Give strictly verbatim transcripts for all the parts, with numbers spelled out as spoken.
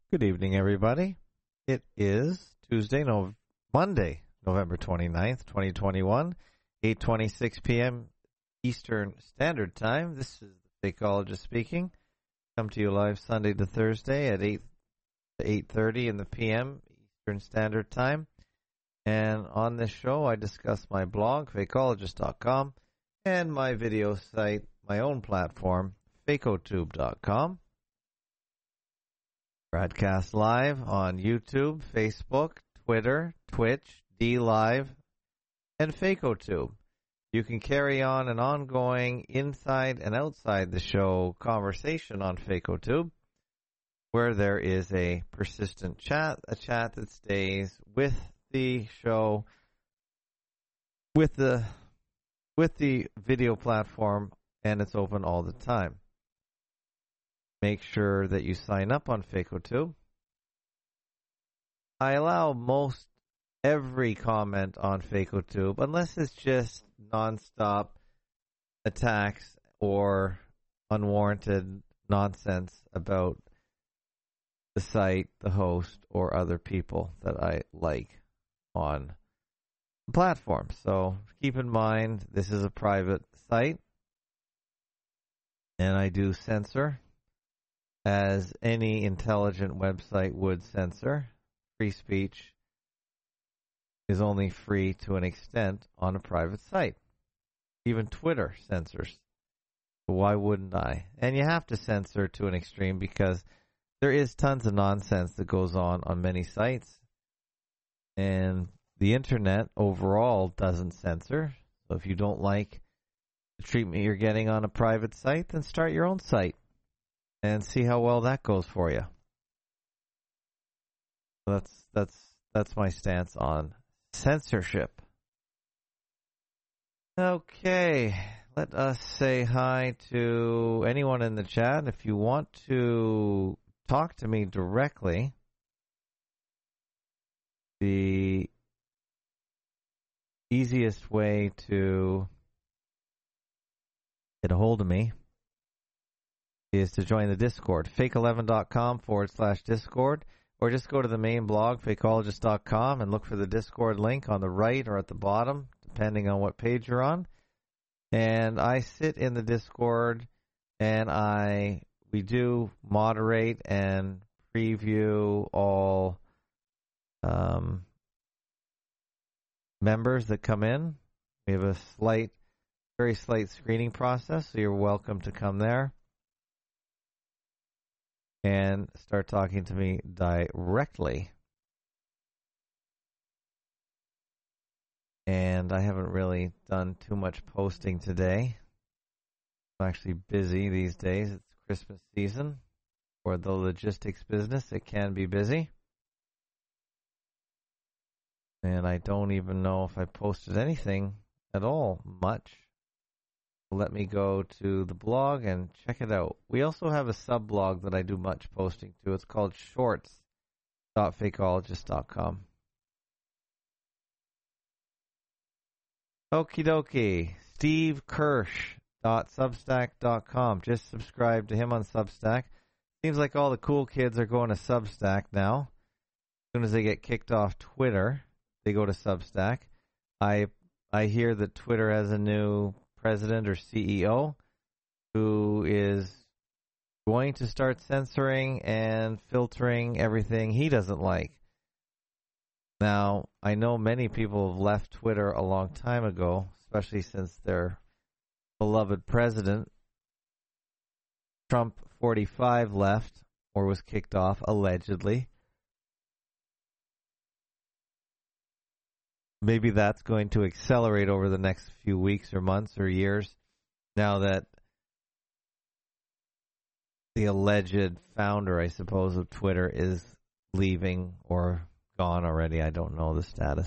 Good evening, everybody. It is Tuesday, no, Monday, November twenty-ninth, twenty twenty-one, eight twenty-six p.m. Eastern Standard Time. This is the Fakeologist speaking. Come to you live Sunday to Thursday at eight to eight thirty in the p m. Eastern Standard Time. And on this show, I discuss my blog, fakeologist dot com, and my video site, my own platform, fakotube dot com. Broadcast live on YouTube, Facebook, Twitter, Twitch, DLive, and FakeOTube. You can carry on an ongoing inside and outside the show conversation on FakeOTube, where there is a persistent chat, a chat that stays with the show, with the with the video platform, and it's open all the time. Make sure that you sign up on FakeOTube. I allow most every comment on FakeOTube, unless it's just nonstop attacks or unwarranted nonsense about the site, the host, or other people that I like on the platform. So keep in mind, this is a private site, and I do censor, as any intelligent website would censor. Free speech is only free to an extent on a private site. Even Twitter censors. So why wouldn't I? And you have to censor to an extreme because there is tons of nonsense that goes on on many sites. And the internet overall doesn't censor. So if you don't like the treatment you're getting on a private site, then start your own site and see how well that goes for you. That's that's that's my stance on censorship. Okay, let us say hi to anyone in the chat. If you want to talk to me directly, the easiest way to get a hold of me is to join the Discord, fake eleven dot com forward slash Discord, or just go to the main blog, fakeologist dot com, and look for the Discord link on the right or at the bottom, depending on what page you're on. And I sit in the Discord, and I we do moderate and preview all um, members that come in. We have a slight, very slight screening process, so you're welcome to come there and start talking to me directly. And I haven't really done too much posting today. I'm actually busy these days. It's Christmas season. For the logistics business, it can be busy. And I don't even know if I posted anything at all much. Let me go to the blog and check it out. We also have a sub-blog that I do much posting to. It's called shorts dot fakeologist dot com. Okie dokie. Steve Kirsch dot substack dot com. Just subscribe to him on Substack. Seems like all the cool kids are going to Substack now. As soon as they get kicked off Twitter, they go to Substack. I I hear that Twitter has a new president or C E O who is going to start censoring and filtering everything he doesn't like. Now, I know many people have left Twitter a long time ago, especially since their beloved president, Trump forty-five, left or was kicked off, allegedly. Maybe that's going to accelerate over the next few weeks or months or years now that the alleged founder, I suppose, of Twitter is leaving or gone already. I don't know the status.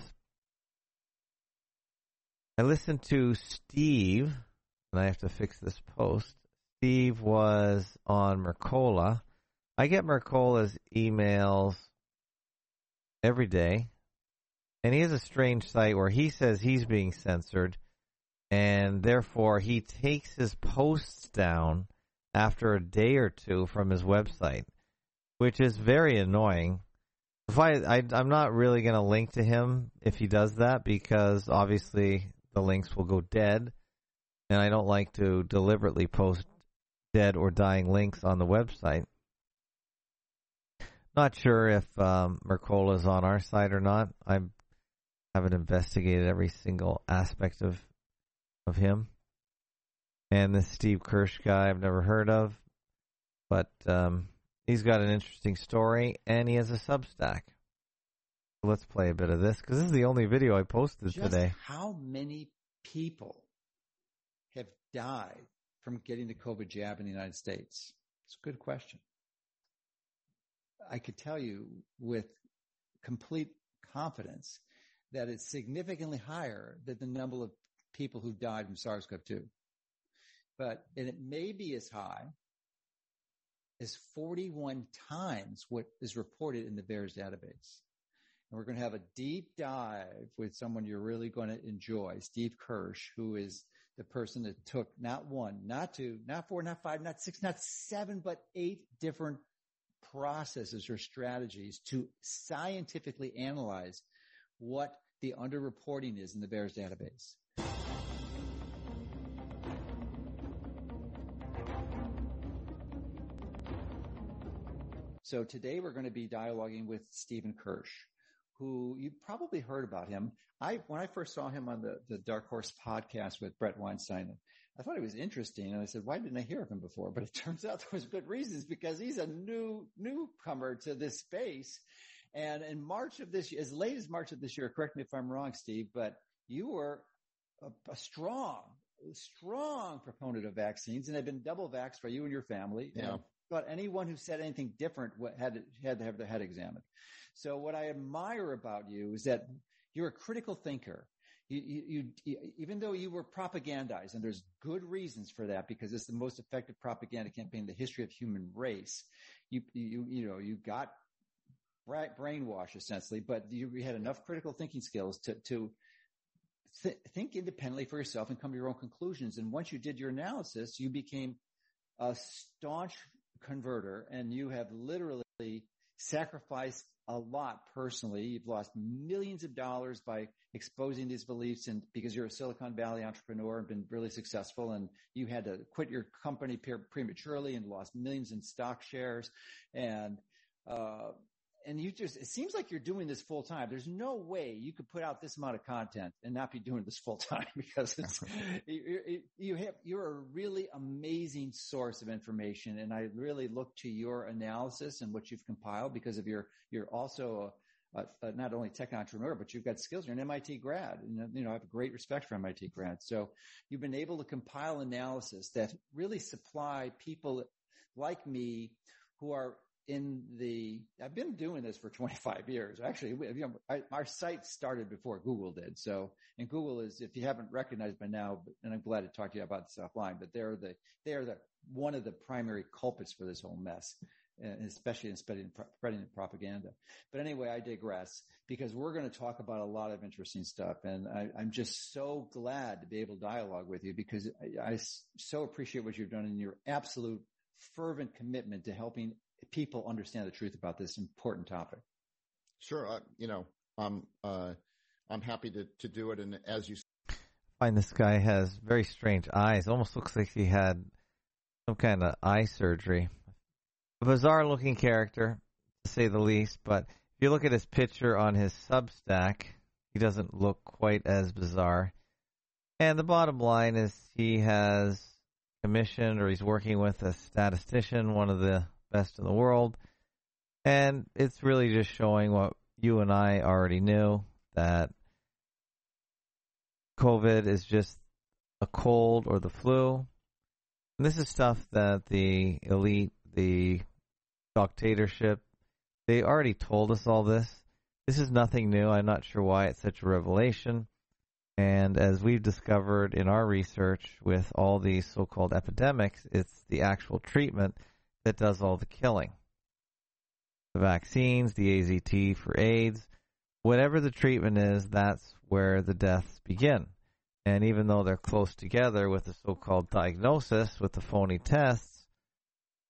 I listened to Steve, and I have to fix this post. Steve was on Mercola. I get Mercola's emails every day. And he has a strange site where he says he's being censored, and therefore he takes his posts down after a day or two from his website, which is very annoying. If I, I I'm not really going to link to him if he does that, because obviously the links will go dead, and I don't like to deliberately post dead or dying links on the website. Not sure if um, Mercola is on our site or not. I haven't investigated every single aspect of of him. And this Steve Kirsch guy I've never heard of, but um, he's got an interesting story, and he has a Substack. So let's play a bit of this, because this is the only video I posted Just today. How many people have died from getting the COVID jab in the United States? It's a good question. I could tell you with complete confidence that it's significantly higher than the number of people who died from SARS-C o V two. But, and it may be as high as forty-one times what is reported in the VAERS database. And we're going to have a deep dive with someone you're really going to enjoy, Steve Kirsch, who is the person that took not one, not two, not four, not five, not six, not seven, but eight different processes or strategies to scientifically analyze what the underreporting is in the VAERS database. So today we're going to be dialoguing with Stephen Kirsch, who you've probably heard about him. I, when I first saw him on the, the Dark Horse podcast with Brett Weinstein, I thought he was interesting. And I said, why didn't I hear of him before? But it turns out there was good reasons, because he's a new, newcomer to this space. And in March of this year, as late as March of this year, correct me if I'm wrong, Steve, but you were a, a strong, strong proponent of vaccines, and they've been double vaxxed by you and your family. Yeah. But anyone who said anything different had to, had to have their head examined. So what I admire about you is that you're a critical thinker. You, you, you, even though you were propagandized, and there's good reasons for that, because it's the most effective propaganda campaign in the history of human race. You, you, you know, you got brainwashed essentially, but you, you had enough critical thinking skills to, to th- think independently for yourself and come to your own conclusions. And once you did your analysis, you became a staunch converter, and you have literally sacrificed a lot personally. You've lost millions of dollars by exposing these beliefs, and because you're a Silicon Valley entrepreneur and been really successful, and you had to quit your company prematurely and lost millions in stock shares. And, uh, and you just, it seems like you're doing this full time. There's no way you could put out this amount of content and not be doing this full time, because it's, you, you have, you're a really amazing source of information. And I really look to your analysis and what you've compiled, because of your, you're also a, a, a not only tech entrepreneur, but you've got skills. You're an M I T grad, and, you know, I have great respect for M I T grads. So you've been able to compile analysis that really supply people like me who are in the, I've been doing this for twenty-five years. Actually, we, you know, I, our site started before Google did. So, and Google is, if you haven't recognized by now, and I'm glad to talk to you about this offline, but they're the, they're the, one of the primary culprits for this whole mess, and especially in spreading, spreading propaganda. But anyway, I digress, because we're going to talk about a lot of interesting stuff. And I, I'm just so glad to be able to dialogue with you, because I, I so appreciate what you've done and your absolute fervent commitment to helping people understand the truth about this important topic. Sure. Uh, you know, I'm, uh, I'm happy to, to do it. And as you I find this guy has very strange eyes. Almost looks like he had some kind of eye surgery. A bizarre looking character, to say the least, but if you look at his picture on his Substack, he doesn't look quite as bizarre. And the bottom line is he has commissioned, or he's working with a statistician, one of the best in the world, and it's really just showing what you and I already knew, that COVID is just a cold or the flu. And this is stuff that the elite, the dictatorship, they already told us all this. This is nothing new. I'm not sure why it's such a revelation. And as we've discovered in our research with all these so-called epidemics, it's the actual treatment that does all the killing. The vaccines, the A Z T for AIDS, whatever the treatment is, that's where the deaths begin. And even though they're close together with the so-called diagnosis, with the phony tests,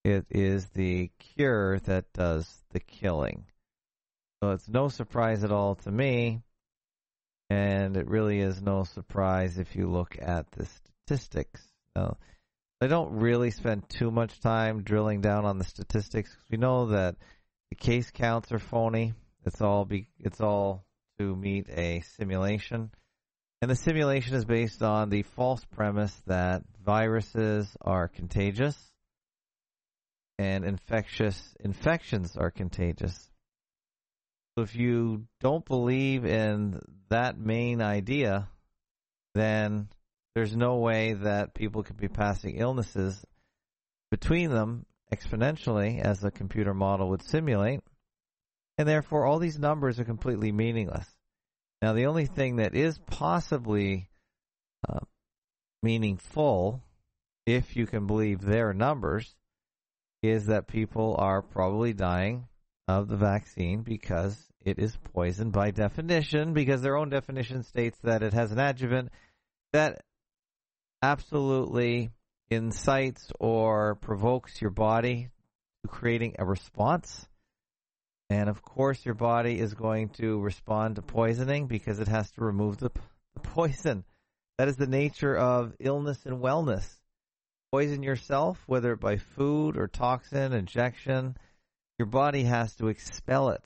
It is the cure that does the killing. So it's no surprise at all to me, and it really is no surprise if you look at the statistics. Now, I don't really spend too much time drilling down on the statistics. We know that the case counts are phony. It's all be, it's all to meet a simulation. And the simulation is based on the false premise that viruses are contagious and infectious infections are contagious. So if you don't believe in that main idea, then there's no way that people can be passing illnesses between them exponentially as the computer model would simulate, and therefore all these numbers are completely meaningless. Now, the only thing that is possibly uh, meaningful, if you can believe their numbers, is that people are probably dying of the vaccine because it is poison by definition, because their own definition states that it has an adjuvant that absolutely incites or provokes your body to creating a response. And of course, your body is going to respond to poisoning because it has to remove the, the poison. That is the nature of illness and wellness. Poison yourself, whether by food or toxin, injection, your body has to expel it.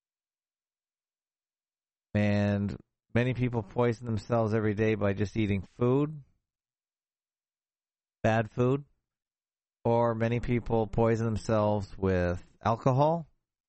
And many people poison themselves every day by just eating food, bad food, or many people poison themselves with alcohol.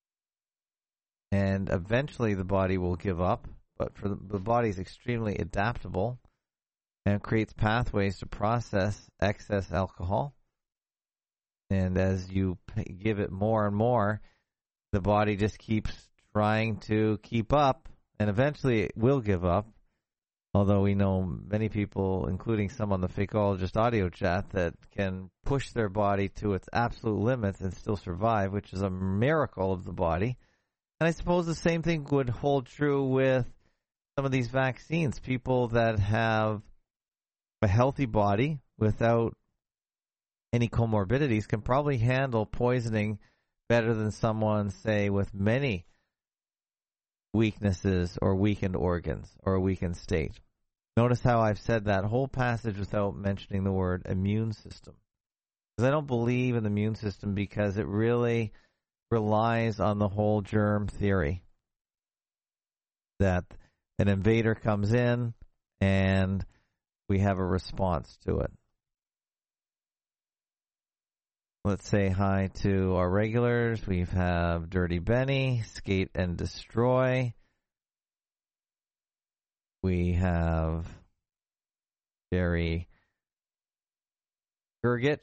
And eventually the body will give up, but for the, the body is extremely adaptable and creates pathways to process excess alcohol. And as you give it more and more, the body just keeps trying to keep up, and eventually it will give up. Although we know many people, including some on the Fakeologist audio chat, that can push their body to its absolute limits and still survive, which is a miracle of the body. And I suppose the same thing would hold true with some of these vaccines. People that have a healthy body without any comorbidities can probably handle poisoning better than someone, say, with many weaknesses or weakened organs or a weakened state. Notice how I've said that whole passage without mentioning the word immune system. Because I don't believe in the immune system because it really relies on the whole germ theory that an invader comes in and we have a response to it. Let's say hi to our regulars. We have Dirty Benny, Skate and Destroy. We have Jerry Gergich.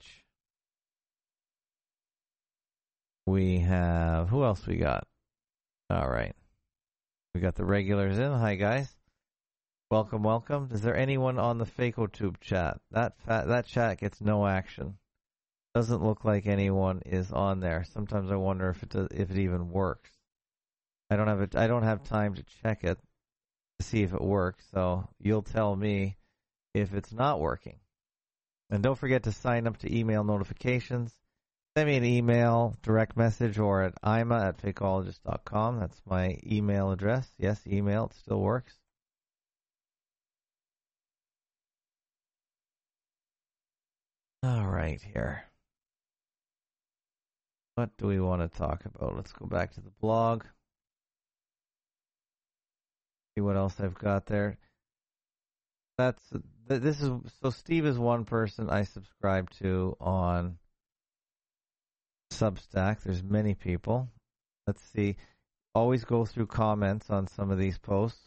We have, who else we got? All right. We got the regulars in. Hi, guys. Welcome, welcome. Is there anyone on the FakeoTube chat? That fa- that chat gets no action. Doesn't look like anyone is on there. Sometimes I wonder if it does, if it even works. I don't have it. I don't have time to check it to see if it works. So you'll tell me if it's not working. And don't forget to sign up to email notifications. Send me an email, direct message, or at ima at fakeologist dot com. That's my email address. Yes, email. It still works. All right, here. What do we want to talk about? Let's go back to the blog. See what else I've got there. That's this is so Steve is one person I subscribe to on Substack. There's many people. Let's see. Always go through comments on some of these posts.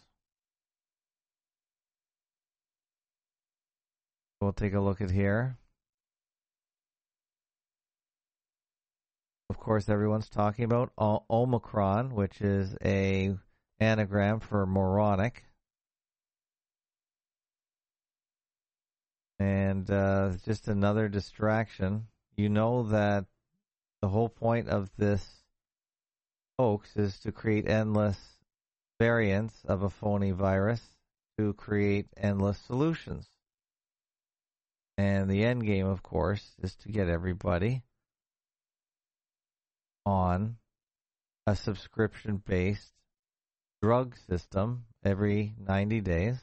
We'll take a look at here. Of course, everyone's talking about o- Omicron, which is a anagram for moronic. And uh, just another distraction. You know that the whole point of this hoax is to create endless variants of a phony virus to create endless solutions. And the end game, of course, is to get everybody on a subscription-based drug system every ninety days.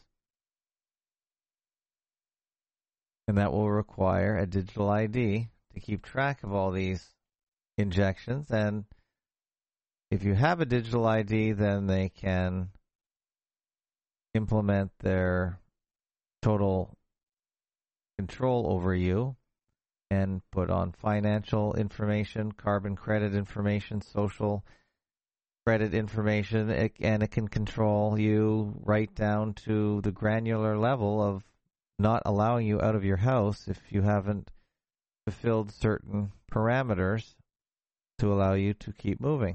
And that will require a digital I D to keep track of all these injections. And if you have a digital I D, then they can implement their total control over you and put on financial information, carbon credit information, social credit information, and it can control you right down to the granular level of not allowing you out of your house if you haven't fulfilled certain parameters to allow you to keep moving.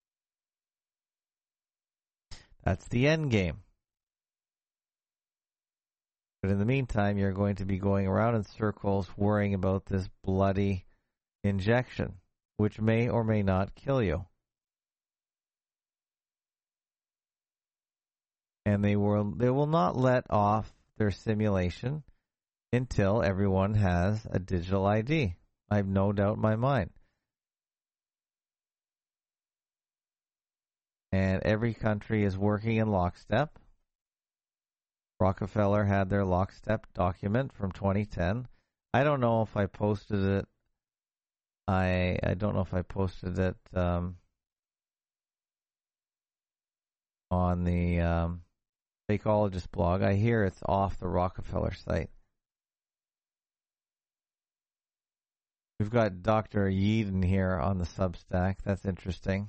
That's the end game. But in the meantime, you're going to be going around in circles worrying about this bloody injection, which may or may not kill you. And they will they will not let off their simulation until everyone has a digital I D. I have no doubt in my mind. And every country is working in lockstep. Rockefeller had their lockstep document from twenty ten. I don't know if I posted it. I I don't know if I posted it um, on the um, Fakeologist blog. I hear it's off the Rockefeller site. We've got Doctor Yeadon here on the Substack. That's interesting.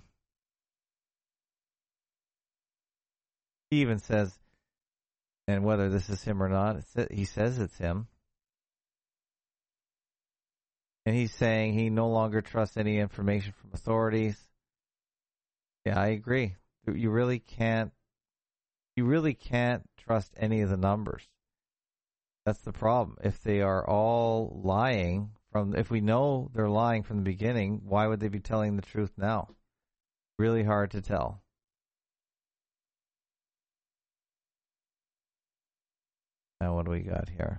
He even says, and whether this is him or not, he says it's him. And he's saying he no longer trusts any information from authorities. Yeah, I agree. You really can't, you really can't trust any of the numbers. That's the problem. If they are all lying from, if we know they're lying from the beginning, why would they be telling the truth now? Really hard to tell. Now, what do we got here?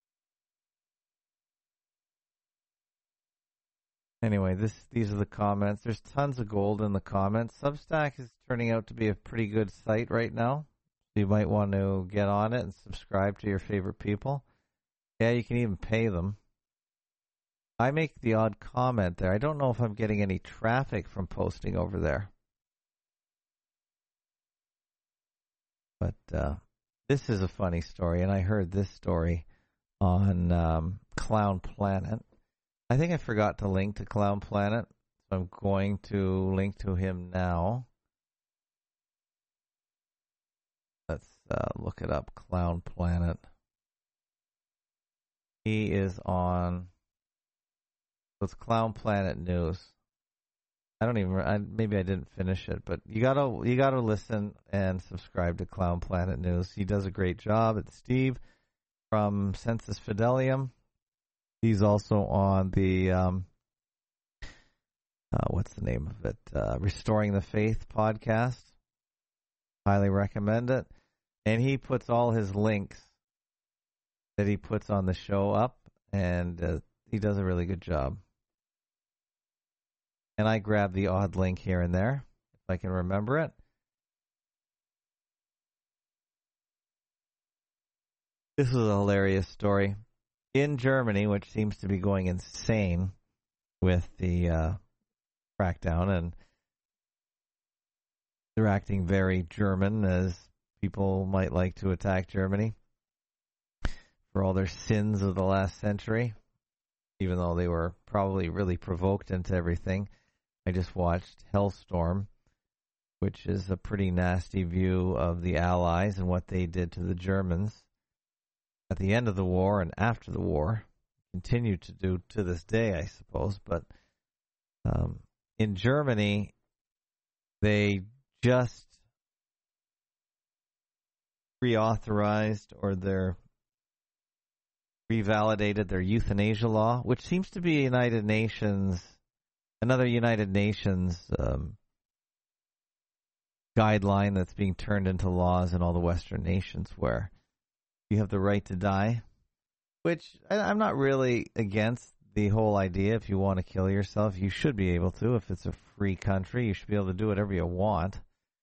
Anyway, this these are the comments. There's tons of gold in the comments. Substack is turning out to be a pretty good site right now. So you might want to get on it and subscribe to your favorite people. Yeah, you can even pay them. I make the odd comment there. I don't know if I'm getting any traffic from posting over there. But uh, this is a funny story, and I heard this story on um, Clown Planet. I think I forgot to link to Clown Planet, so I'm going to link to him now. Let's uh, look it up, Clown Planet. He is on, so it's Clown Planet News. I don't even, I, maybe I didn't finish it, but you gotta, you gotta listen and subscribe to Clown Planet News. He does a great job. It's Steve from Sensus Fidelium. He's also on the, um, uh, what's the name of it? Uh, Restoring the Faith podcast. Highly recommend it. And he puts all his links that he puts on the show up, and uh, he does a really good job. And I grab the odd link here and there, if I can remember it. This was a hilarious story. In Germany, which seems to be going insane with the uh, crackdown, and they're acting very German, as people might like to attack Germany for all their sins of the last century, even though they were probably really provoked into everything. I just watched Hellstorm, which is a pretty nasty view of the Allies and what they did to the Germans at the end of the war and after the war, continue to do to this day, I suppose. But um, in Germany, they just reauthorized or they're revalidated their euthanasia law, which seems to be United Nations, another United Nations um, guideline that's being turned into laws in all the Western nations, where you have the right to die, which I, I'm not really against the whole idea. If you want to kill yourself, you should be able to. If it's a free country, you should be able to do whatever you want.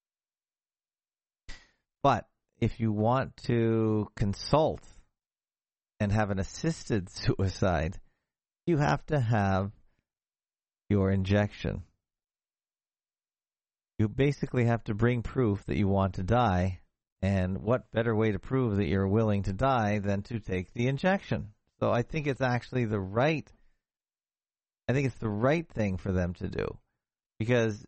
But if you want to consult and have an assisted suicide, you have to have your injection. You basically have to bring proof that you want to die, and what better way to prove that you're willing to die than to take the injection? So I think it's actually the right, I think it's the right thing for them to do, because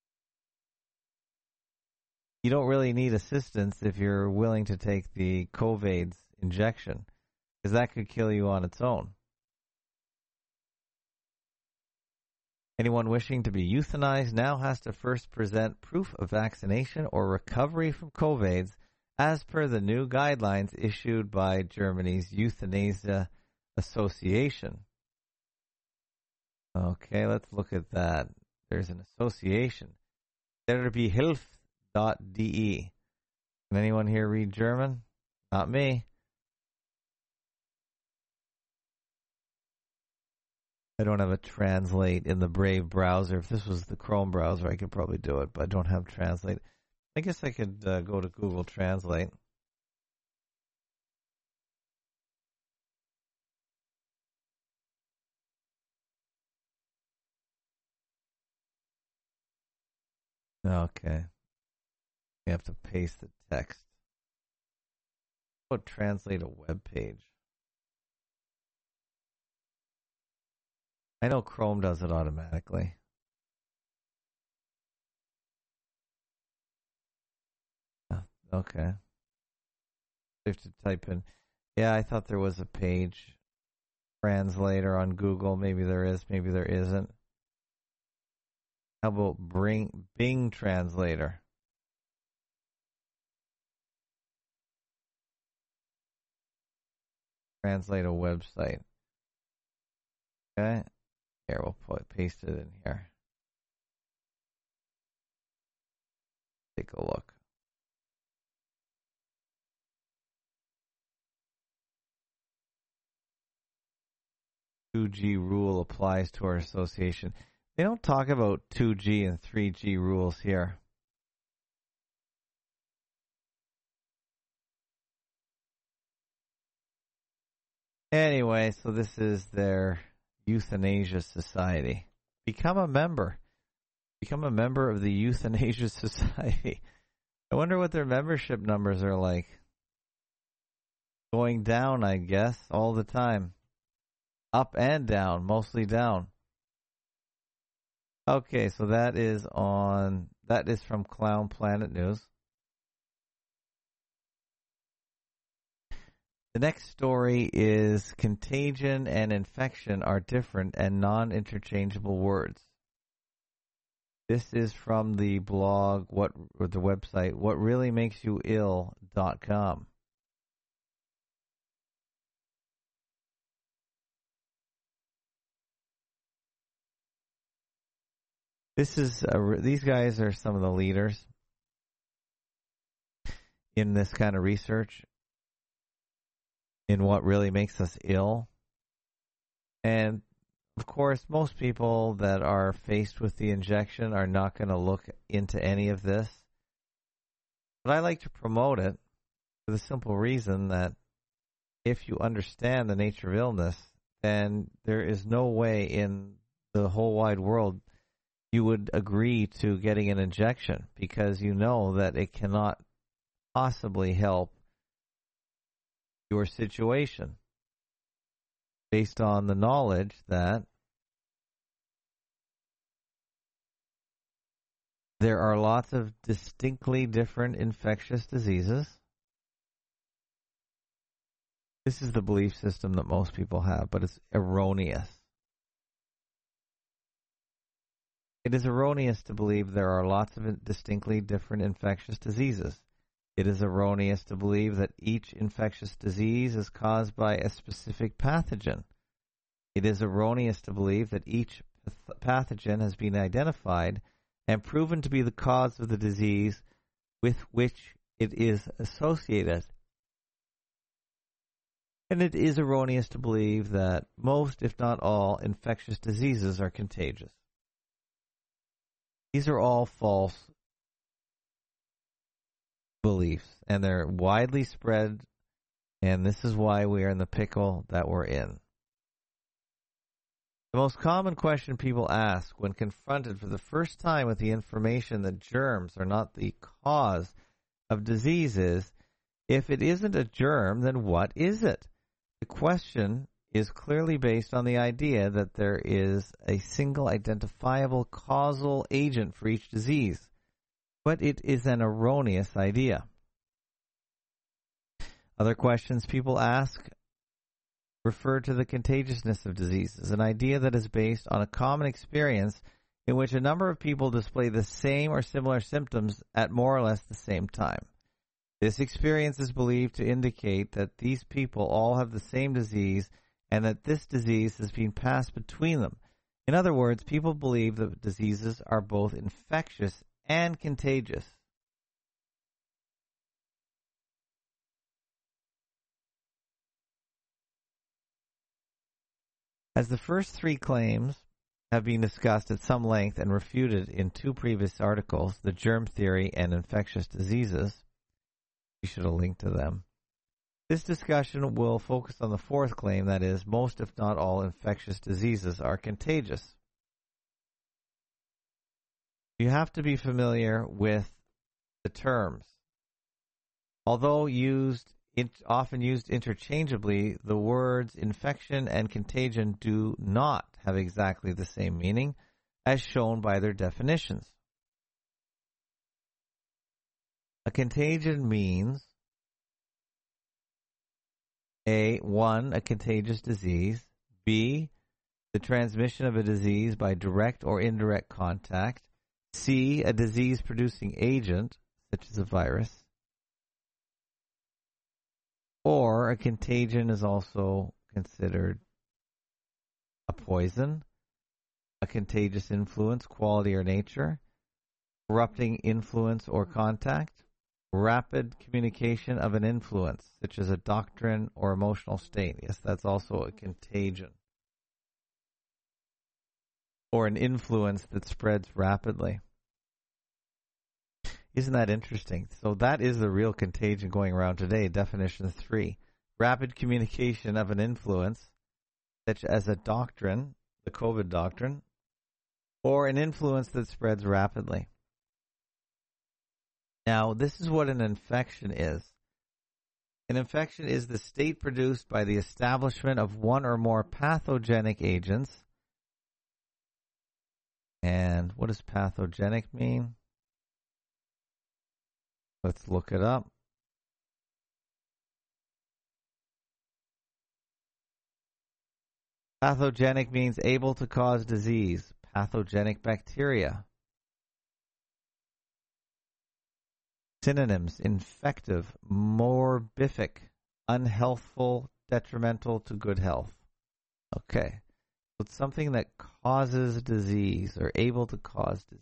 you don't really need assistance if you're willing to take the COVID's injection, because that could kill you on its own. Anyone wishing to be euthanized now has to first present proof of vaccination or recovery from COVID's, as per the new guidelines issued by Germany's Euthanasia Association. Okay, let's look at that. There's an association. Therapyhilfe dot d e. Can anyone here read German? Not me. I don't have a Translate in the Brave browser. If this was the Chrome browser, I could probably do it, but I don't have Translate. I guess I could uh, go to Google Translate. Okay. We have to paste the text. How about translate a web page? I know Chrome does it automatically. Oh, okay. You have to type in. Yeah, I thought there was a page translator on Google. Maybe there is, maybe there isn't. How about bring Bing Translator? Translate a website. Okay. Here, we'll put, paste it in here. Take a look. two G rule applies to our association. They don't talk about two G and three G rules here. Anyway, so this is their Euthanasia Society. Become a member. Become a member of the Euthanasia Society. I wonder what their membership numbers are like. Going down, I guess, all the time. Up and down, mostly down. Okay, so that is on, that is from Clown Planet News. The next story is contagion and infection are different and non-interchangeable words. This is from the blog, what or the website, what really makes you ill dot com. This is a, these guys are some of the leaders in this kind of research, in what really makes us ill. And of course, most people that are faced with the injection are not going to look into any of this. But I like to promote it for the simple reason that if you understand the nature of illness, then there is no way in the whole wide world you would agree to getting an injection, because you know that it cannot possibly help your situation, based on the knowledge that there are lots of distinctly different infectious diseases. This is the belief system that most people have, but it's erroneous. It is erroneous to believe there are lots of distinctly different infectious diseases. It is erroneous to believe that each infectious disease is caused by a specific pathogen. It is erroneous to believe that each pathogen has been identified and proven to be the cause of the disease with which it is associated. And it is erroneous to believe that most, if not all, infectious diseases are contagious. These are all false beliefs, and they're widely spread, and this is why we are in the pickle that we're in. The most common question people ask when confronted for the first time with the information that germs are not the cause of disease is, if it isn't a germ, then what is it? The question is clearly based on the idea that there is a single identifiable causal agent for each disease, but it is an erroneous idea. Other questions people ask refer to the contagiousness of diseases, an idea that is based on a common experience in which a number of people display the same or similar symptoms at more or less the same time. This experience is believed to indicate that these people all have the same disease and that this disease has been passed between them. In other words, people believe that diseases are both infectious and contagious. As the first three claims have been discussed at some length and refuted in two previous articles, the germ theory and infectious diseases, we should have linked to them. This discussion will focus on the fourth claim, that is, most if not all infectious diseases are contagious. You have to be familiar with the terms. Although used often used interchangeably, the words infection and contagion do not have exactly the same meaning, as shown by their definitions. A contagion means A, one, a contagious disease, B, the transmission of a disease by direct or indirect contact, C, a disease-producing agent, such as a virus, or a contagion is also considered a poison, a contagious influence, quality or nature, corrupting influence or contact, rapid communication of an influence, such as a doctrine or emotional state. Yes, that's also a contagion. Or an influence that spreads rapidly. Isn't that interesting? So that is the real contagion going around today. Definition three. Rapid communication of an influence, such as a doctrine, the COVID doctrine, or an influence that spreads rapidly. Now, this is what an infection is. An infection is the state produced by the establishment of one or more pathogenic agents. And what does pathogenic mean? Let's look it up. Pathogenic means able to cause disease. Pathogenic bacteria. Synonyms: infective, morbific, unhealthful, detrimental to good health. Okay. So it's something that causes disease or able to cause disease.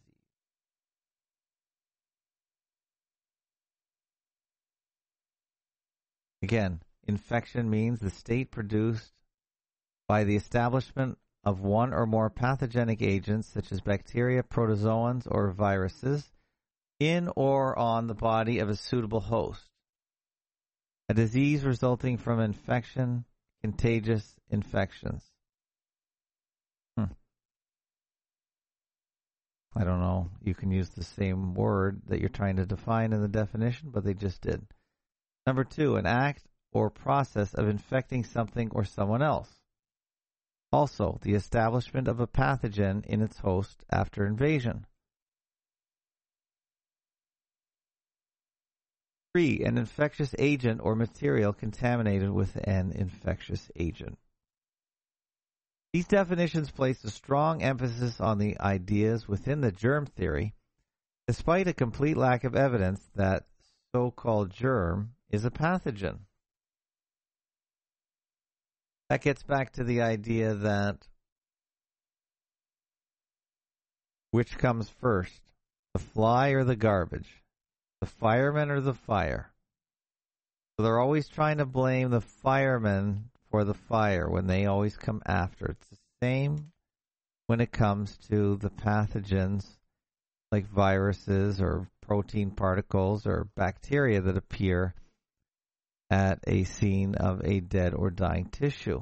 Again, infection means the state produced by the establishment of one or more pathogenic agents such as bacteria, protozoans, or viruses in or on the body of a suitable host. A disease resulting from infection, contagious infections. Hmm. I don't know. You can use the same word that you're trying to define in the definition, but they just did. Number two, an act or process of infecting something or someone else. Also, the establishment of a pathogen in its host after invasion. Three, an infectious agent or material contaminated with an infectious agent. These definitions place a strong emphasis on the ideas within the germ theory, despite a complete lack of evidence that so-called germ is a pathogen. That gets back to the idea that which comes first, the fly or the garbage, the fireman or the fire. So they're always trying to blame the firemen for the fire when they always come after. It's the same when it comes to the pathogens like viruses or protein particles or bacteria that appear at a scene of a dead or dying tissue.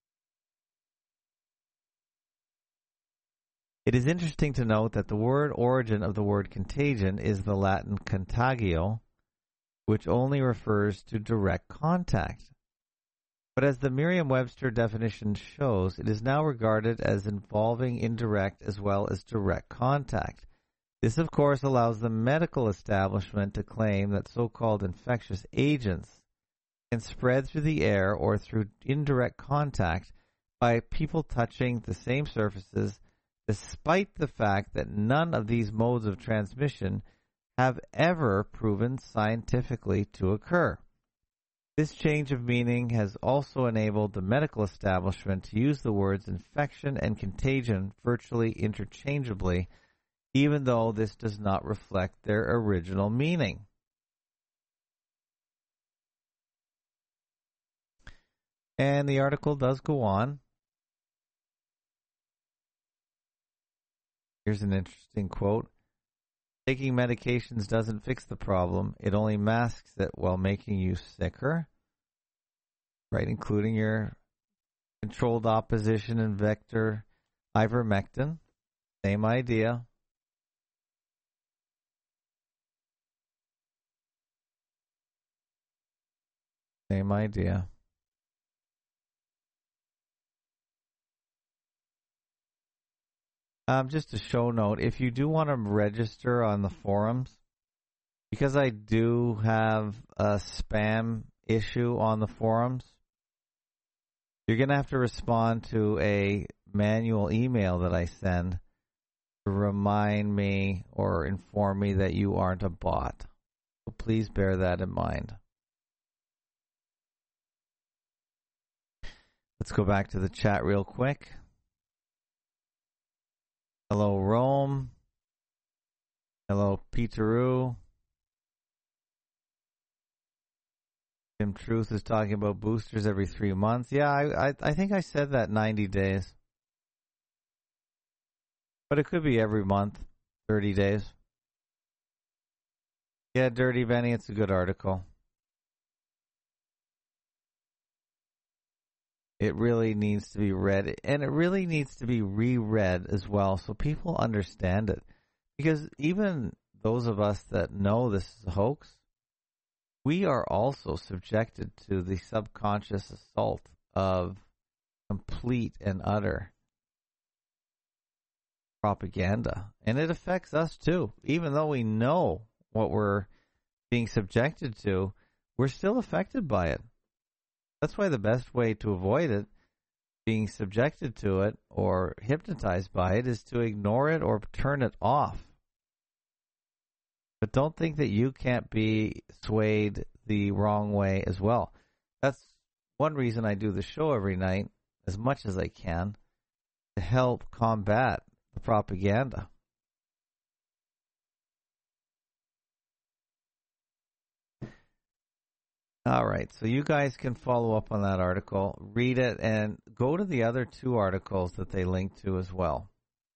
It is interesting to note that the word origin of the word contagion is the Latin contagio, which only refers to direct contact. But as the Merriam-Webster definition shows, it is now regarded as involving indirect as well as direct contact. This, of course, allows the medical establishment to claim that so-called infectious agents can spread through the air or through indirect contact by people touching the same surfaces, despite the fact that none of these modes of transmission have ever proven scientifically to occur. This change of meaning has also enabled the medical establishment to use the words infection and contagion virtually interchangeably, even though this does not reflect their original meaning. And the article does go on. Here's an interesting quote. Taking medications doesn't fix the problem. It only masks it while making you sicker, right? Including your controlled opposition and vector ivermectin. Same idea. Same idea. Um, just a show note, if you do want to register on the forums, because I do have a spam issue on the forums, you're going to have to respond to a manual email that I send to remind me or inform me that you aren't a bot. So please bear that in mind. Let's go back to the chat real quick. Hello, Rome. Hello, Peteru. Tim Truth is talking about boosters every three months. Yeah, I, I, I think I said that ninety days. But it could be every month, thirty days. Yeah, Dirty Benny, it's a good article. It really needs to be read, and it really needs to be reread as well so people understand it. Because even those of us that know this is a hoax, we are also subjected to the subconscious assault of complete and utter propaganda. And it affects us too. Even though we know what we're being subjected to, we're still affected by it. That's why the best way to avoid it, being subjected to it or hypnotized by it, is to ignore it or turn it off. But don't think that you can't be swayed the wrong way as well. That's one reason I do the show every night, as much as I can, to help combat the propaganda. All right, so you guys can follow up on that article, read it, and go to the other two articles that they link to as well.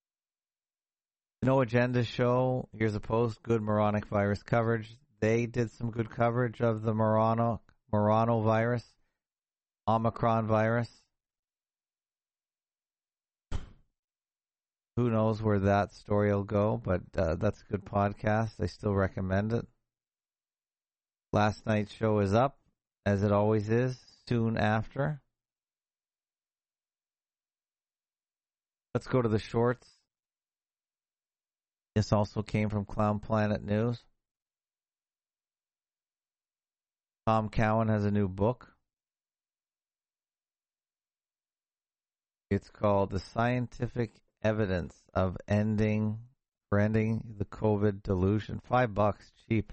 No Agenda Show, here's a post, good moronic virus coverage. They did some good coverage of the Morano, Morano virus, Omicron virus. Who knows where that story will go, but uh, that's a good podcast. I still recommend it. Last night's show is up, as it always is, soon after. Let's go to the shorts. This also came from Clown Planet News. Tom Cowan has a new book. It's called The Scientific Evidence of Ending, for Ending the COVID Delusion. Five bucks, cheap.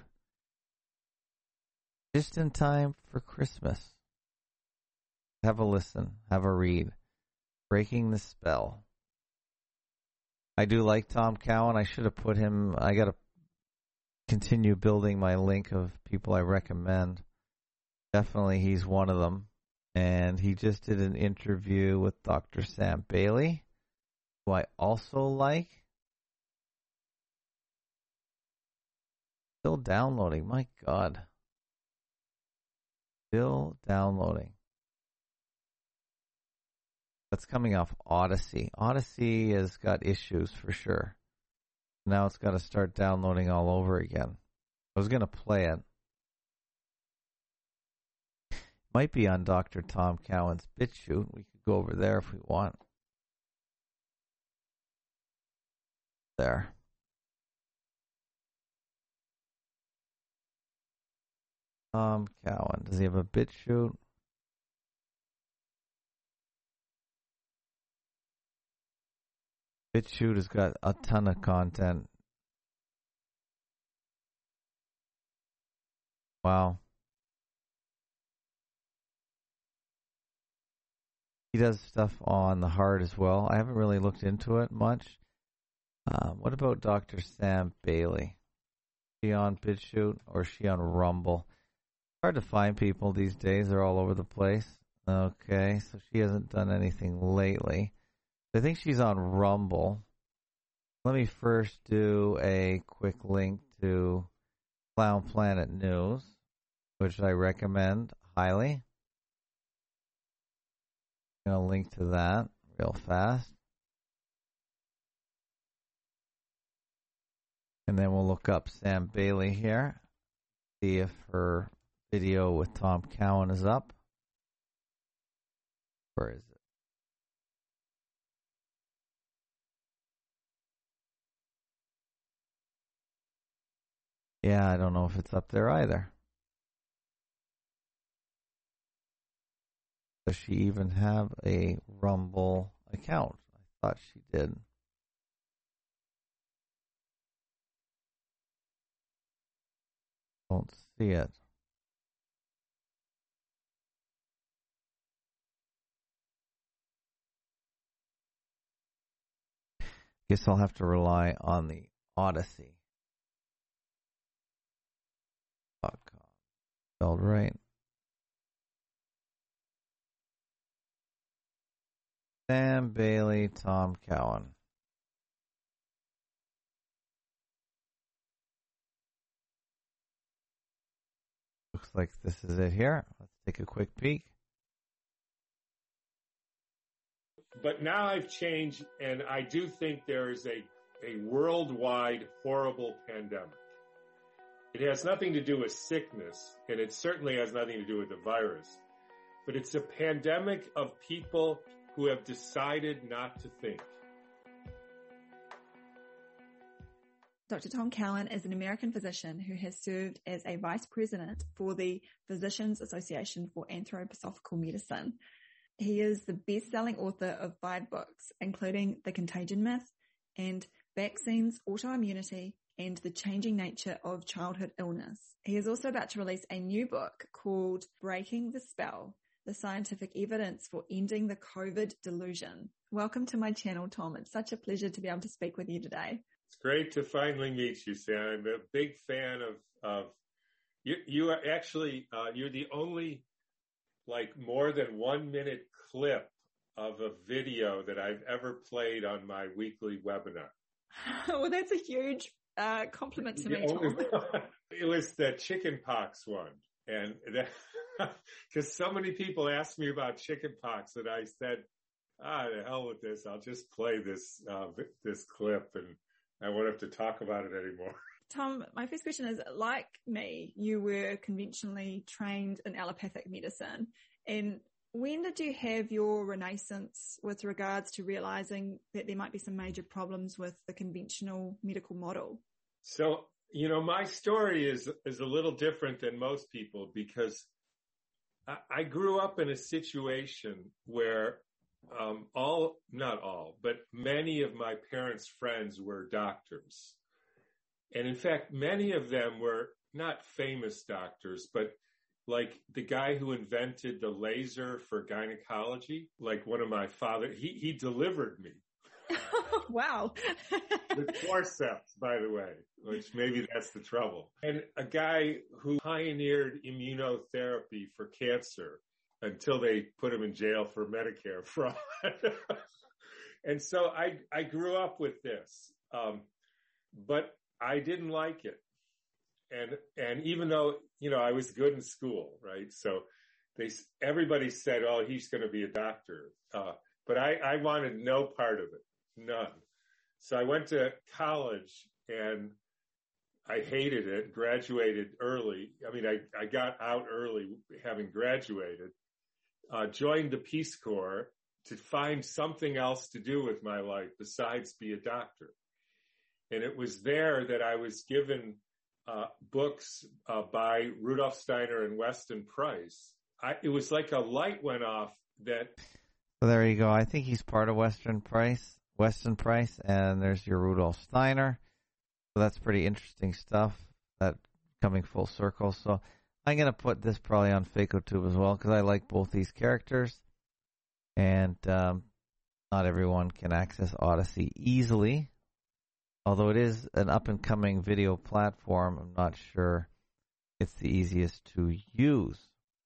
Just in time for Christmas. Have a listen. Have a read. Breaking the Spell. I do like Tom Cowan. I should have put him... I got to continue building my link of people I recommend. definitely he's one of them. And he just did an interview with Doctor Sam Bailey, who I also like. Still downloading. My God. Still downloading. That's coming off Odyssey. Odyssey has got issues for sure. Now it's got to start downloading all over again. I was going to play it. Might be on Doctor Tom Cowan's BitChute. We could go over there if we want. There. Tom Cowan. Does he have a BitChute? BitChute has got a ton of content. Wow. He does stuff on the heart as well. I haven't really looked into it much. Um, what about Doctor Sam Bailey? Is she on BitChute or is she on Rumble? Hard to find people these days. They're all over the place. Okay, so she hasn't done anything lately. I think she's on Rumble. Let me first do a quick link to Clown Planet News, which I recommend highly. I'm going to link to that real fast. And then we'll look up Sam Bailey here, see if her video with Tom Cowan is up. Where is it? Yeah, I don't know if it's up there either. Does she even have a Rumble account? I thought she did. Don't see it. Guess I'll have to rely on the Odyssey. Spelled right. Sam Bailey, Tom Cowan. Looks like this is it here. Let's take a quick peek. But now I've changed, and I do think there is a, a worldwide horrible pandemic. It has nothing to do with sickness, and it certainly has nothing to do with the virus. But it's a pandemic of people who have decided not to think. Doctor Tom Cowan is an American physician who has served as a vice president for the Physicians Association for Anthroposophical Medicine. He is the best-selling author of five books, including The Contagion Myth and Vaccines, Autoimmunity, and the Changing Nature of Childhood Illness. He is also about to release a new book called Breaking the Spell, the Scientific Evidence for Ending the COVID Delusion. Welcome to my channel, Tom. It's such a pleasure to be able to speak with you today. It's great to finally meet you, Sam. I'm a big fan of, of you, you are actually, uh, you're the only like more than one minute clip of a video that I've ever played on my weekly webinar. Well, that's a huge uh, compliment to The me, Tom. It was the chickenpox one. And because so many people asked me about chickenpox that I said, ah, the hell with this. I'll just play this, uh, this clip and I won't have to talk about it anymore. Tom, my first question is, like me, you were conventionally trained in allopathic medicine. And when did you have your renaissance with regards to realizing that there might be some major problems with the conventional medical model? So, you know, my story is, is a little different than most people because I, I grew up in a situation where um, all, not all, but many of my parents' friends were doctors. And in fact, many of them were not famous doctors, but like the guy who invented the laser for gynecology, like one of my father, he, he delivered me. Wow. With forceps, by the way, which maybe that's the trouble. And a guy who pioneered immunotherapy for cancer until they put him in jail for Medicare fraud. And so I, I grew up with this, um, but I didn't like it. And, and even though, you know, I was good in school, right? So they, everybody said, oh, he's going to be a doctor. Uh, but I, I wanted no part of it, none. So I went to college and I hated it, graduated early. I mean, I, I got out early having graduated, uh, joined the Peace Corps to find something else to do with my life besides be a doctor. And it was there that I was given uh, books uh, by Rudolf Steiner and Weston Price. I, it was like a light went off that. So there you go. I think he's part of Weston Price, Weston Price, and there's your Rudolf Steiner. So that's pretty interesting stuff. That coming full circle. So I'm going to put this probably on FacoTube as well because I like both these characters. And um, not everyone can access Odyssey easily. Although it is an up-and-coming video platform, I'm not sure it's the easiest to use.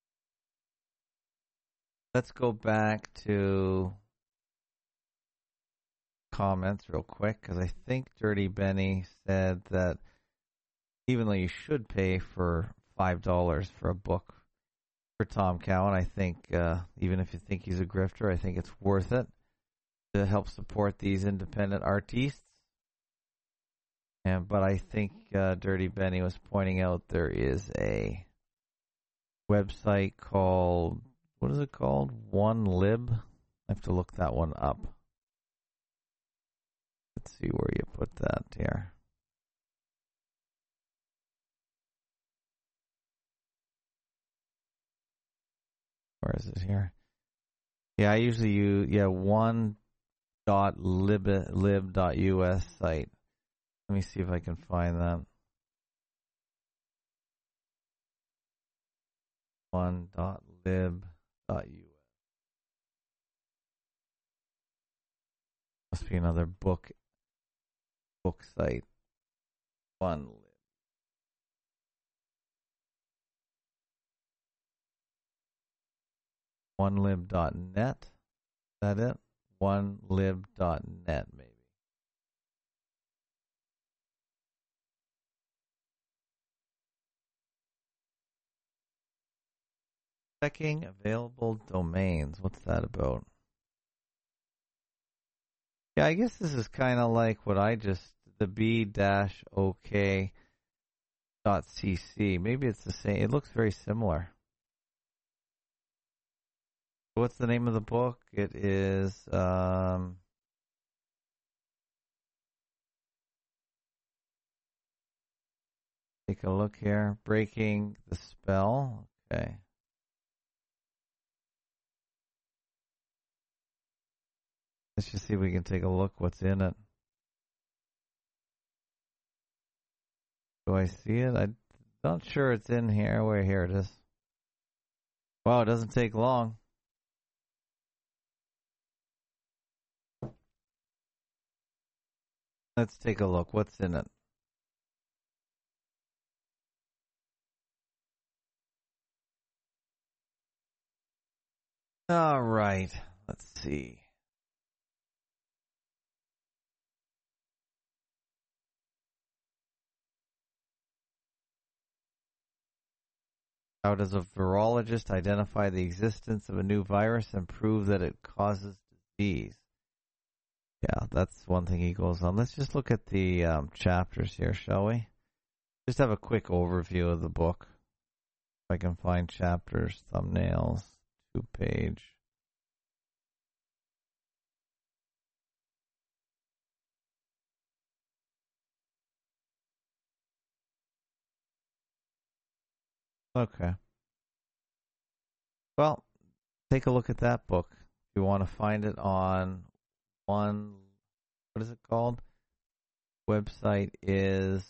Let's go back to comments real quick, because I think Dirty Benny said that even though you should pay for five dollars for a book for Tom Cowan, I think uh, even if you think he's a grifter, I think it's worth it to help support these independent artists. And but I think uh, Dirty Benny was pointing out there is a website called, what is it called? OneLib. I have to look that one up. Let's see where you put that here. Where is it here? Yeah, I usually use, yeah, one dot lib, lib dot U S site. Let me see if I can find that. one dot lib dot U S. Must be another book book site. OneLib. OneLib dot net. Is that it? OneLib dot net, maybe. Checking available domains. What's that about? Yeah, I guess this is kind of like what I just, the b dash o k dot c c. Maybe it's the same. It looks very similar. What's the name of the book? It is, um, take a look here. Breaking the Spell. Okay. Let's just see if we can take a look what's in it. Do I see it? I'm not sure it's in here. Where, here it is. Wow, it doesn't take long. Let's take a look. What's in it? All right. Let's see. How does a virologist identify the existence of a new virus and prove that it causes disease? Yeah, that's one thing he goes on. Let's just look at the um, chapters here, shall we? Just have a quick overview of the book. If I can find chapters, thumbnails, two page. Okay. Well, take a look at that book. If you want to find it on one, what is it called? Website is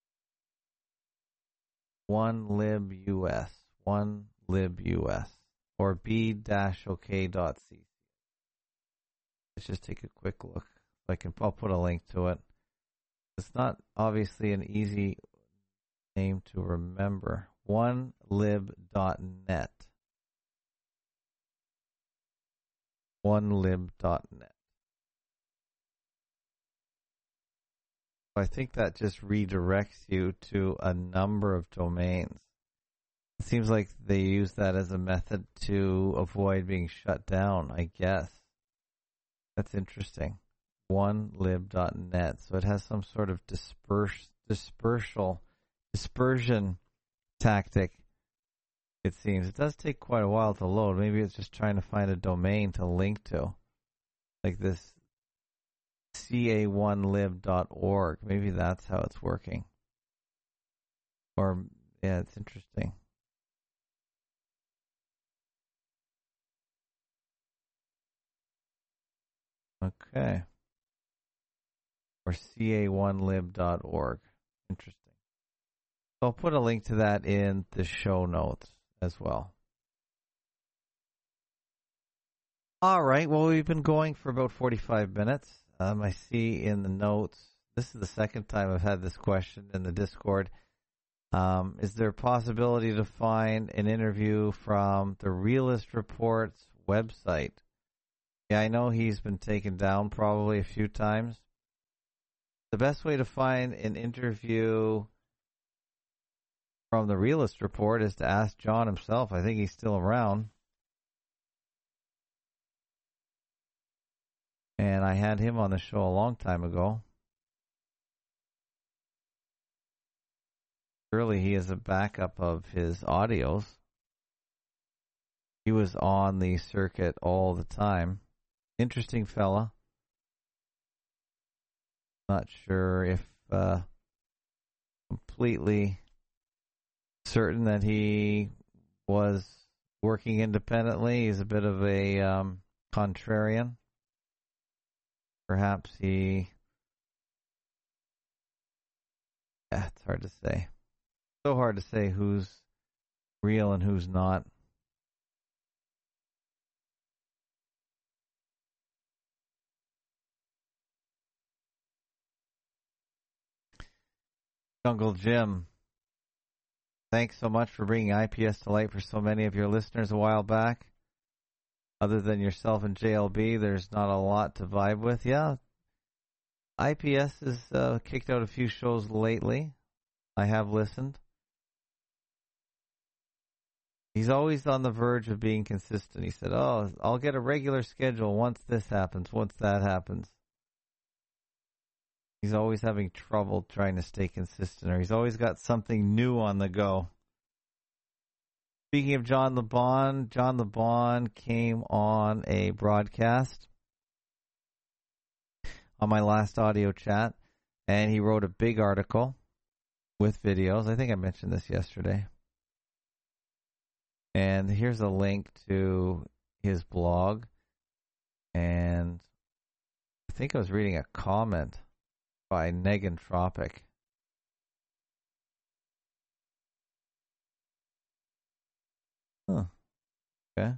OneLib U S. OneLib U S. or b dash o k dot c c. Let's just take a quick look. I can, I'll put a link to it. It's not obviously an easy name to remember. one lib dot net. one lib dot net. I think that just redirects you to a number of domains. It seems like they use that as a method to avoid being shut down, I guess. That's interesting. one lib dot net. So it has some sort of disperse, dispersal, dispersion tactic, it seems. It does take quite a while to load. Maybe it's just trying to find a domain to link to. Like this c a one lib dot org. Maybe that's how it's working. Or, yeah, it's interesting. Okay. Or c a one lib dot org. Interesting. So I'll put a link to that in the show notes as well. All right. Well, we've been going for about forty-five minutes. Um, I see in the notes, this is the second time I've had this question in the Discord. Um, is there a possibility to find an interview from the Realist Report's website? Yeah, I know he's been taken down probably a few times. The best way to find an interview from the Realist Report is to ask John himself. I think he's still around. And I had him on the show a long time ago. Surely he is a backup of his audios. He was on the circuit all the time. Interesting fella. Not sure if uh, completely certain that he was working independently. He's a bit of a um, contrarian. Perhaps he... Yeah, it's hard to say. So hard to say who's real and who's not. Jungle Jim, thanks so much for bringing I P S to light for so many of your listeners a while back. Other than yourself and J L B, there's not a lot to vibe with. Yeah, I P S has uh, kicked out a few shows lately. I have listened. He's always on the verge of being consistent. He said, oh, I'll get a regular schedule once this happens, once that happens. He's always having trouble trying to stay consistent, or he's always got something new on the go. Speaking of John LeBon, John LeBon came on a broadcast on my last audio chat, and he wrote a big article with videos. I think I mentioned this yesterday. And here's a link to his blog. And I think I was reading a comment by Negantropic. Huh. Okay.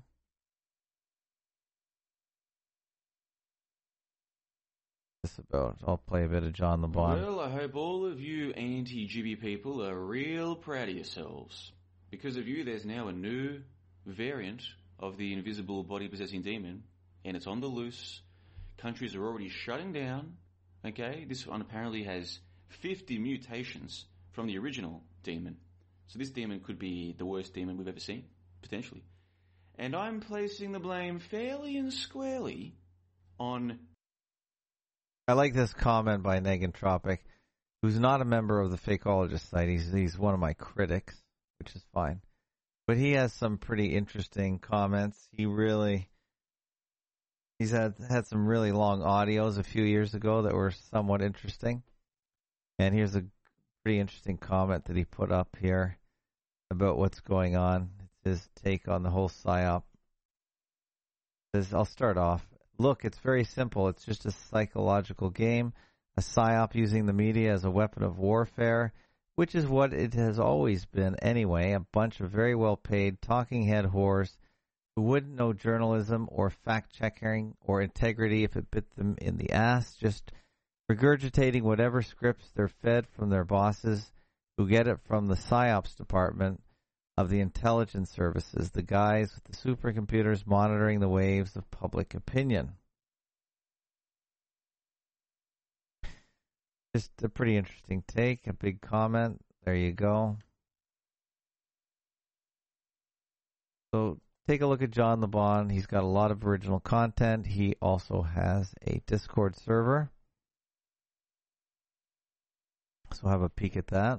Just about. I'll play a bit of John LeBon. Well, I hope all of you anti-Jibby people are real proud of yourselves. Because of you, there's now a new variant of the invisible body-possessing demon, and it's on the loose. Countries are already shutting down. Okay, this one apparently has fifty mutations from the original demon. So this demon could be the worst demon we've ever seen, potentially. And I'm placing the blame fairly and squarely on... I like this comment by Negantropic, who's not a member of the Fakeologist site. He's, he's one of my critics, which is fine. But he has some pretty interesting comments. He really... He's had, had some really long audios a few years ago that were somewhat interesting. And here's a pretty interesting comment that he put up here about what's going on. It's his take on the whole PSYOP. It says, I'll start off. Look, it's very simple. It's just a psychological game, a PSYOP using the media as a weapon of warfare, which is what it has always been anyway, a bunch of very well-paid talking head whores who wouldn't know journalism or fact-checking or integrity if it bit them in the ass, just regurgitating whatever scripts they're fed from their bosses, who get it from the PSYOPs department of the intelligence services, the guys with the supercomputers monitoring the waves of public opinion. Just a pretty interesting take, a big comment. There you go. So take a look at John LeBon. He's got a lot of original content. He also has a Discord server. So have a peek at that.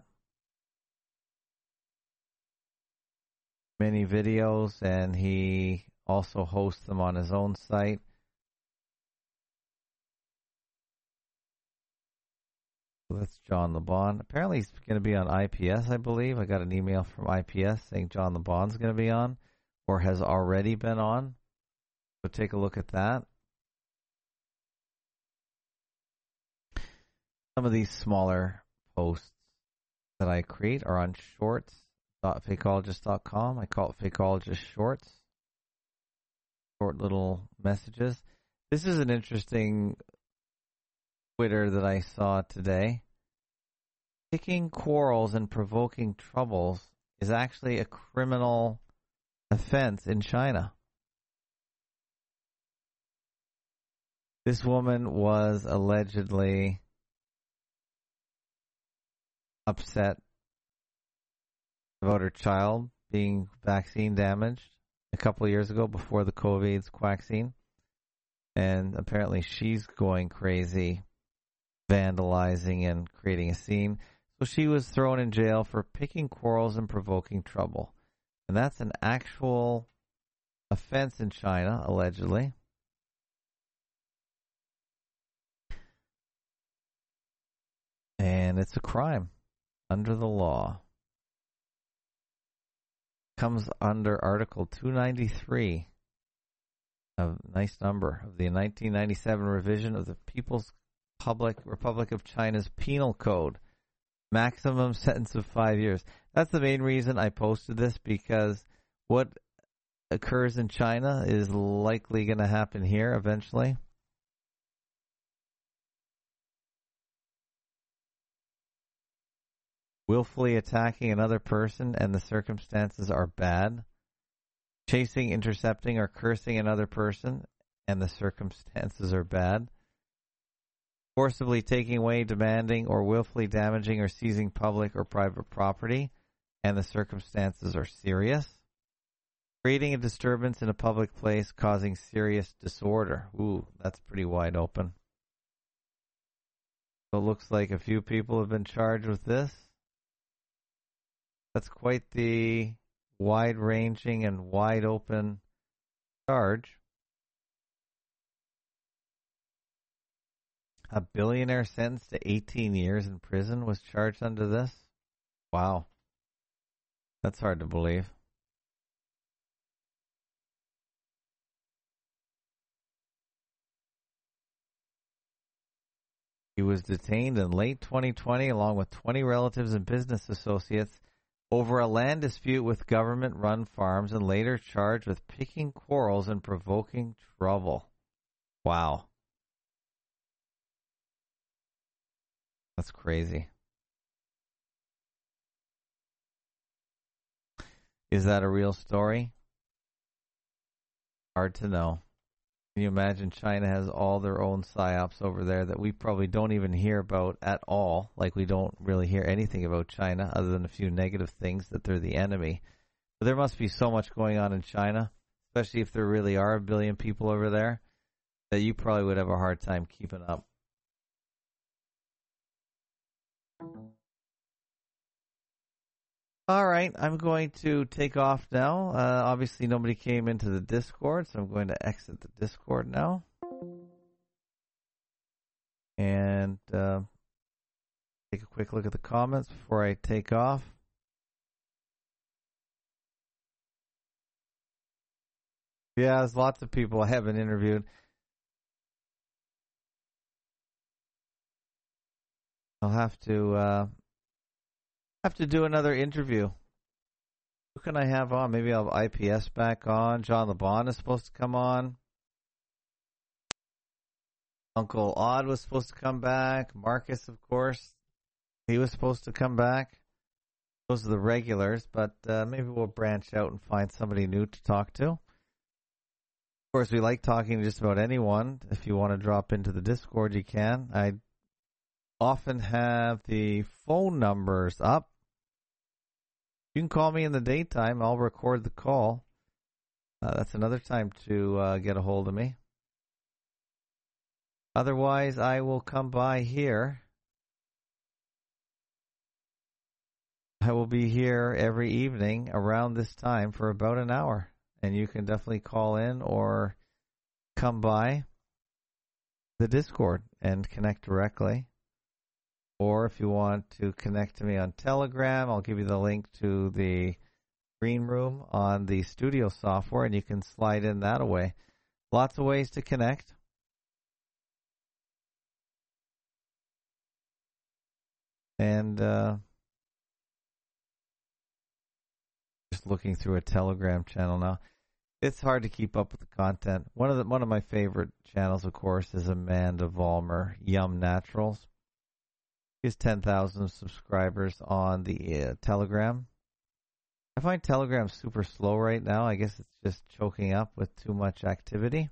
Many videos, and he also hosts them on his own site. So that's John LeBon. Apparently he's going to be on I P S, I believe. I got an email from I P S saying John LeBon's going to be on, or has already been on. So take a look at that. Some of these smaller posts that I create are on shorts dot fakeologist dot com. I call it Fakeologist Shorts. Short little messages. This is an interesting Twitter that I saw today. Picking quarrels and provoking troubles is actually a criminal offense in China. This woman was allegedly upset about her child being vaccine damaged a couple of years ago before the COVID's vaccine. And apparently she's going crazy, vandalizing and creating a scene. So she was thrown in jail for picking quarrels and provoking trouble. And that's an actual offense in China, allegedly. And it's a crime under the law. Comes under Article two ninety-three, a nice number, of the nineteen ninety-seven revision of the People's Public Republic of China's Penal Code. Maximum sentence of five years. That's the main reason I posted this, because what occurs in China is likely going to happen here eventually. Willfully attacking another person and the circumstances are bad. Chasing, intercepting, or cursing another person and the circumstances are bad. Forcibly taking away, demanding, or willfully damaging or seizing public or private property and the circumstances are serious. Creating a disturbance in a public place causing serious disorder. Ooh, that's pretty wide open. So it looks like a few people have been charged with this. That's quite the wide-ranging and wide-open charge. A billionaire sentenced to eighteen years in prison was charged under this? Wow. That's hard to believe. He was detained in late twenty twenty along with twenty relatives and business associates over a land dispute with government-run farms and later charged with picking quarrels and provoking trouble. Wow. That's crazy. Is that a real story? Hard to know. Can you imagine China has all their own psyops over there that we probably don't even hear about at all? Like we don't really hear anything about China other than a few negative things that they're the enemy. But there must be so much going on in China, especially if there really are a billion people over there, that you probably would have a hard time keeping up. All right, I'm going to take off now. Uh, obviously, nobody came into the Discord, so I'm going to exit the Discord now. And uh, take a quick look at the comments before I take off. Yeah, there's lots of people I haven't interviewed. I'll have to... Uh, have to do another interview. Who can I have on? Maybe I'll have I P S back on. John LeBon is supposed to come on. Uncle Odd was supposed to come back. Marcus, of course, he was supposed to come back. Those are the regulars, but uh, maybe we'll branch out and find somebody new to talk to. Of course, we like talking to just about anyone. If you want to drop into the Discord, you can. I often have the phone numbers up. You can call me in the daytime. I'll record the call. Uh, that's another time to uh, get a hold of me. Otherwise, I will come by here. I will be here every evening around this time for about an hour. And you can definitely call in or come by the Discord and connect directly. Or if you want to connect to me on Telegram, I'll give you the link to the green room on the studio software, and you can slide in that way. Lots of ways to connect. And uh, just looking through a Telegram channel now. It's hard to keep up with the content. One of the one of my favorite channels, of course, is Amanda Vollmer, Yum Naturals. She has ten thousand subscribers on the uh, Telegram. I find Telegram super slow right now. I guess it's just choking up with too much activity.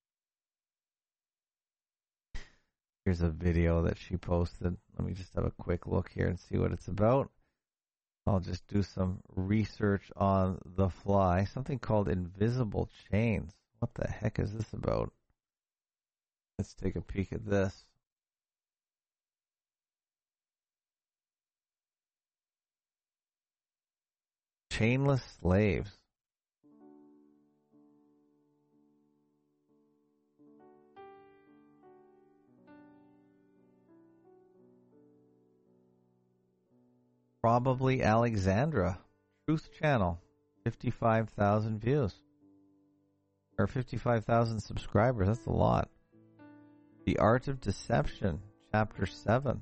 Here's a video that she posted. Let me just have a quick look here and see what it's about. I'll just do some research on the fly. Something called invisible chains. What the heck is this about? Let's take a peek at this. Chainless slaves. Probably Alexandra. Truth Channel. fifty-five thousand views. Or fifty-five thousand subscribers. That's a lot. The Art of Deception. Chapter seven.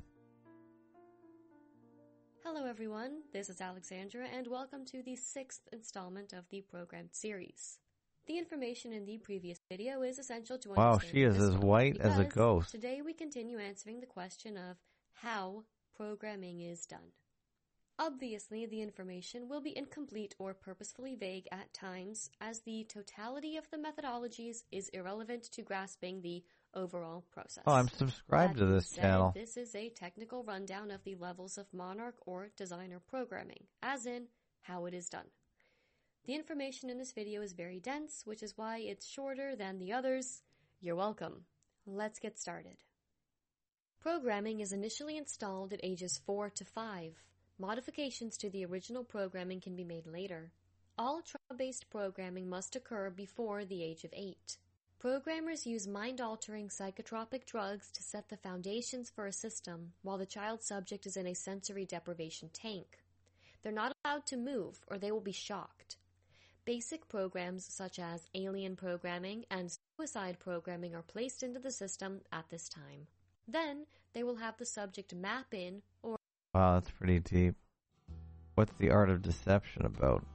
Hello everyone, this is Alexandra and welcome to the sixth installment of the programmed series. The information in the previous video is essential to Wow, understand she is as white as a ghost. Today we continue answering the question of how programming is done. Obviously, the information will be incomplete or purposefully vague at times, as the totality of the methodologies is irrelevant to grasping the overall process. Oh, I'm subscribed That to this said, channel. This is a technical rundown of the levels of Monarch or designer programming, as in how it is done. The information in this video is very dense, which is why it's shorter than the others. You're welcome. Let's get started. Programming is initially installed at ages four to five. Modifications to the original programming can be made later. All trauma-based programming must occur before the age of eight. Programmers use mind-altering psychotropic drugs to set the foundations for a system while the child subject is in a sensory deprivation tank. They're not allowed to move or they will be shocked. Basic programs such as alien programming and suicide programming are placed into the system at this time. Then they will have the subject map in or Wow, that's pretty deep. What's the Art of Deception about?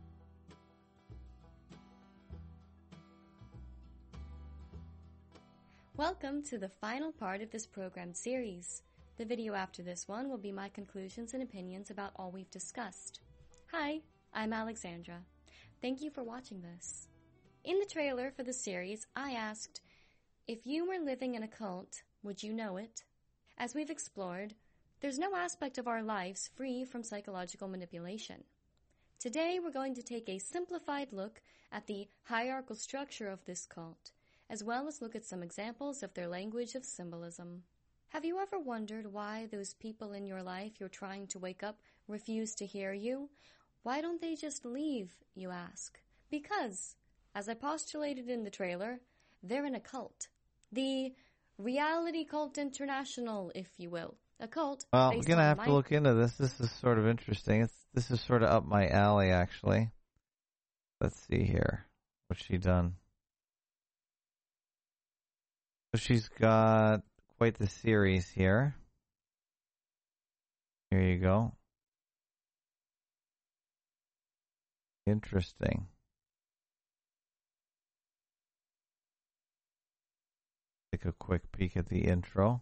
Welcome to the final part of this programmed series. The video after this one will be my conclusions and opinions about all we've discussed. Hi, I'm Alexandra. Thank you for watching this. In the trailer for the series, I asked, if you were living in a cult, would you know it? As we've explored, there's no aspect of our lives free from psychological manipulation. Today, we're going to take a simplified look at the hierarchical structure of this cult, as well as look at some examples of their language of symbolism. Have you ever wondered why those people in your life you're trying to wake up refuse to hear you? Why don't they just leave, you ask? Because, as I postulated in the trailer, they're in a cult. The Reality Cult International, if you will. A cult. Well, we're based going to on have my- to look into this. This is sort of interesting. It's, this is sort of up my alley, actually. Let's see here. What's she done? So she's got quite the series here. Here you go. Interesting. Take a quick peek at the intro.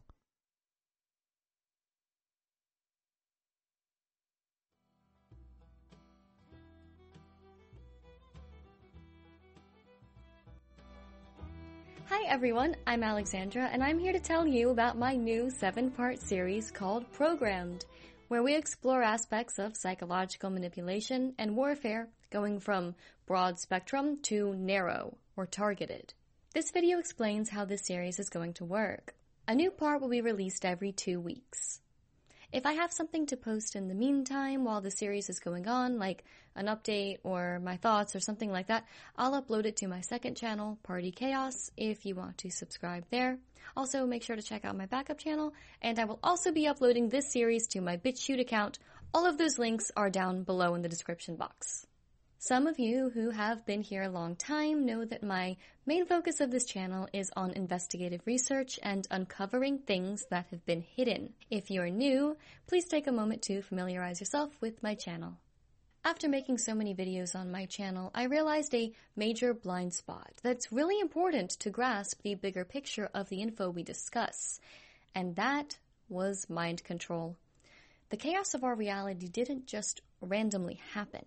Hi everyone, I'm Alexandra, and I'm here to tell you about my new seven-part series called Programmed, where we explore aspects of psychological manipulation and warfare, going from broad spectrum to narrow or targeted. This video explains how this series is going to work. A new part will be released every two weeks. If I have something to post in the meantime while the series is going on, like an update or my thoughts or something like that, I'll upload it to my second channel, Party Chaos, if you want to subscribe there. Also, make sure to check out my backup channel, and I will also be uploading this series to my BitChute account. All of those links are down below in the description box. Some of you who have been here a long time know that my main focus of this channel is on investigative research and uncovering things that have been hidden. If you're new, please take a moment to familiarize yourself with my channel. After making so many videos on my channel, I realized a major blind spot that's really important to grasp the bigger picture of the info we discuss, and that was mind control. The chaos of our reality didn't just randomly happen.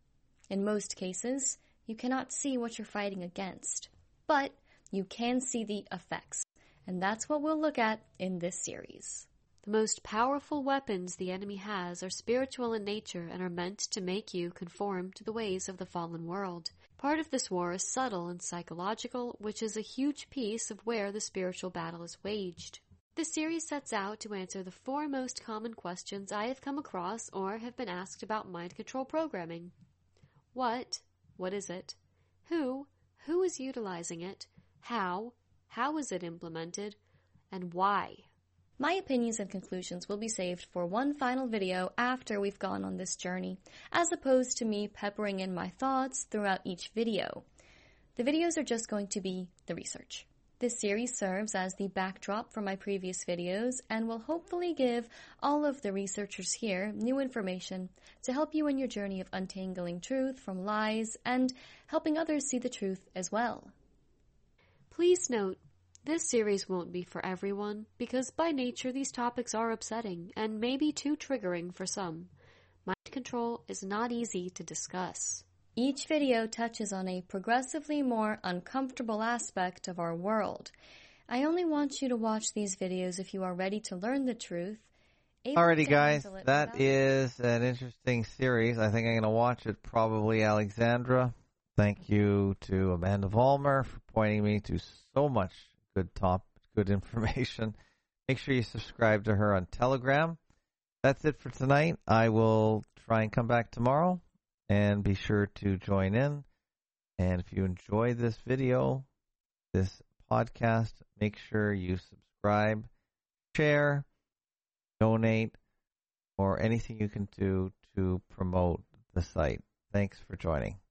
In most cases, you cannot see what you're fighting against, but you can see the effects, and that's what we'll look at in this series. The most powerful weapons the enemy has are spiritual in nature and are meant to make you conform to the ways of the fallen world. Part of this war is subtle and psychological, which is a huge piece of where the spiritual battle is waged. This series sets out to answer the four most common questions I have come across or have been asked about mind control programming. What? What is it? Who? Who is utilizing it? How? How is it implemented? And why? My opinions and conclusions will be saved for one final video after we've gone on this journey, as opposed to me peppering in my thoughts throughout each video. The videos are just going to be the research. This series serves as the backdrop for my previous videos and will hopefully give all of the researchers here new information to help you in your journey of untangling truth from lies and helping others see the truth as well. Please note, this series won't be for everyone because by nature these topics are upsetting and may be too triggering for some. Mind control is not easy to discuss. Each video touches on a progressively more uncomfortable aspect of our world. I only want you to watch these videos if you are ready to learn the truth. Alrighty, guys, that is an interesting series. I think I'm going to watch it, probably, Alexandra. Thank you to Amanda Vollmer for pointing me to so much good top, good information. Make sure you subscribe to her on Telegram. That's it for tonight. I will try and come back tomorrow. And be sure to join in. And if you enjoy this video, this podcast, make sure you subscribe, share, donate, or anything you can do to promote the site. Thanks for joining.